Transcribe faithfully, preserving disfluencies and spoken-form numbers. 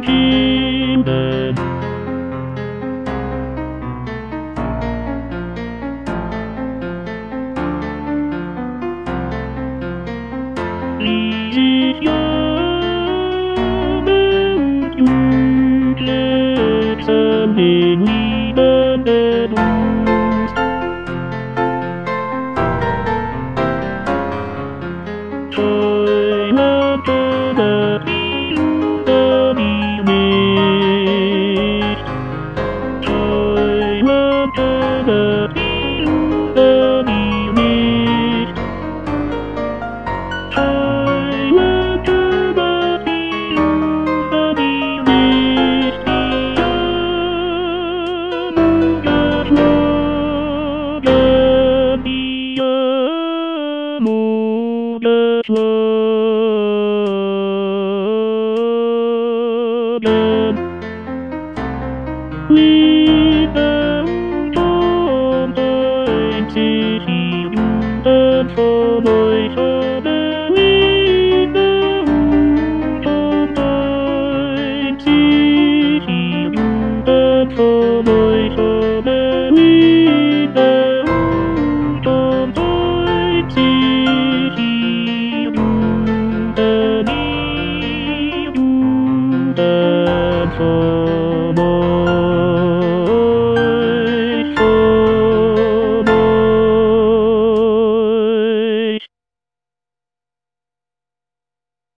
kingdom. Please is your mouth, you let something we lose. Time after the field of mist. Time after the field of mist. Time after the field of mist. The slogan without complaints is healed and for voice of the without complaints is healed and for voice of the without complaints is healed and healed and for